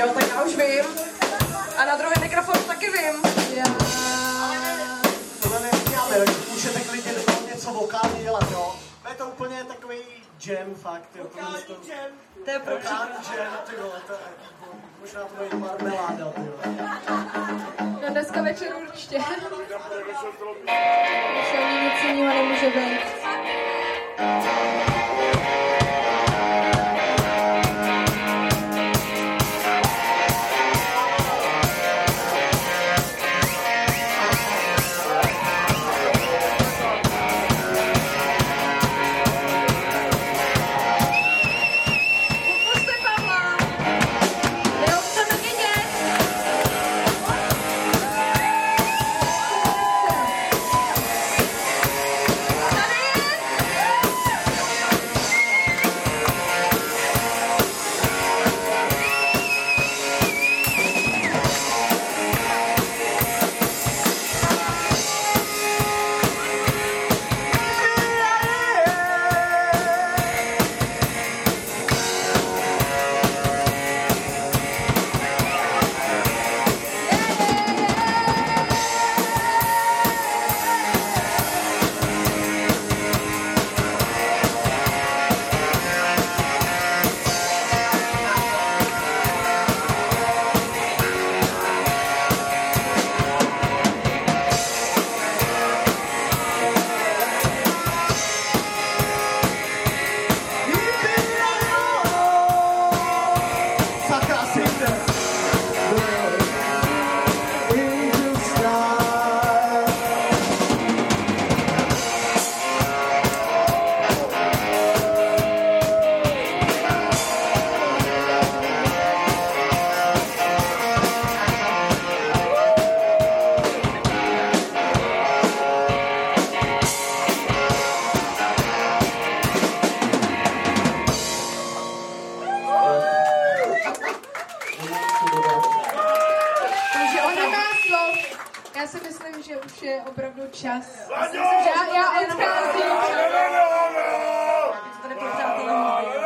Jo, tak já už vím. A na druhý mikrofon taky vím. Tohle neříkáme, můžete klidně něco vokálně dělat, jo? Je to úplně takový jam fakt, jo. Vokální jam. To je proč. Vokální jam, ty vole, to je možná to bude marmeláda, ty vole. No dneska večer určitě. Už ani nic jiného nemůže být. Já si myslím, že už je opravdu čas. Já odcházím. Já bych to tady pro přátelé